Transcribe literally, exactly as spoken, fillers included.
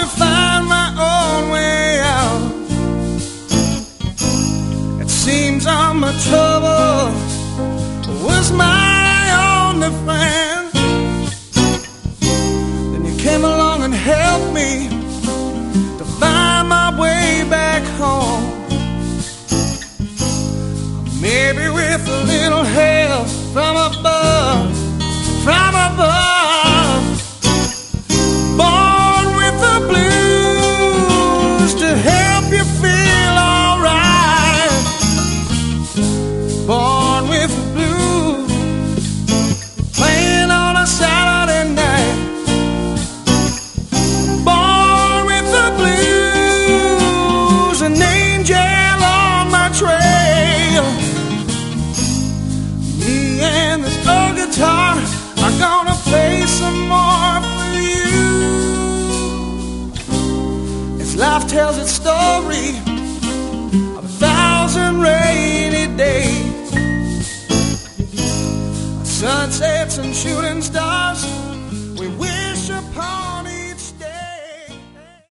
to find my own way out. It seems all my trouble was my only friend. Then you came along and helped me to find my way back home. Maybe with a little help from above, from above. Born with the blues to help you feel alright. Born with the blues, playing on a Saturday night. Born with the blues, an angel on my trail. Me and this old guitar are gonna play some more for you. As life tells its story of a thousand rainy days, sunsets and shooting stars.